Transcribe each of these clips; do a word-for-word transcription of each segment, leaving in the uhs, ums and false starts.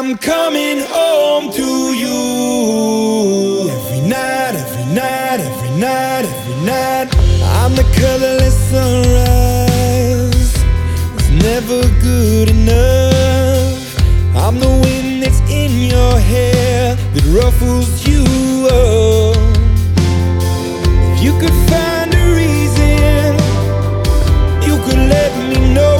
I'm coming home to you. Every night, every night, every night, every night. I'm the colorless sunrise, it's never good enough. I'm the wind that's in your hair that ruffles you up. If you could find a reason, you could let me know.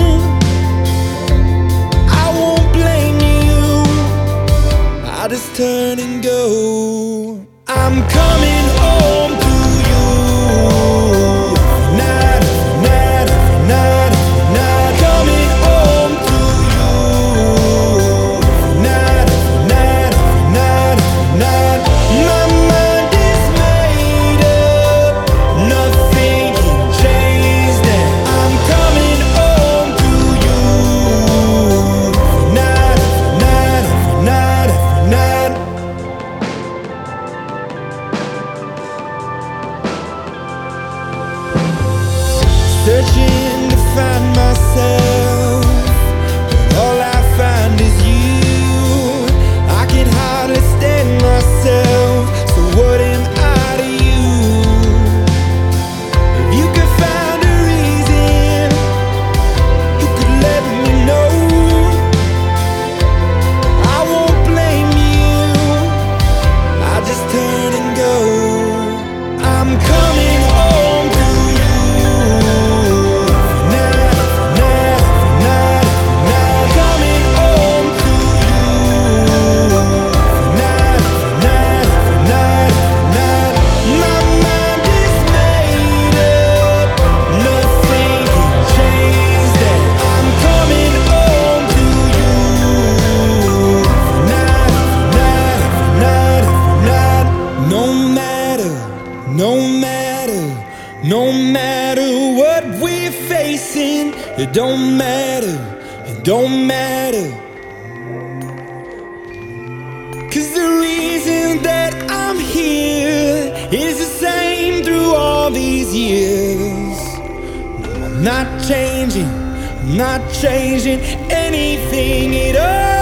I won't blame you, I'll just turn and go. I'm coming home to you. Every night, every night, every night, every night. Coming home to you. Every night, every night, every night, every night. My mind is made up, nothing can change that. I'm coming home to you. Every night, every night, every night, every night. Searching to find myself, but all I find is you. I can hardly stand myself, so what am I to you? If you could find a reason, you could let me know. I won't blame you, I'll just turn and go. I'm coming home to you. No matter, no matter what we're facing, it don't matter, it don't matter. Cause the reason that I'm here is the same through all these years. No, I'm not changing, I'm not changing anything at all.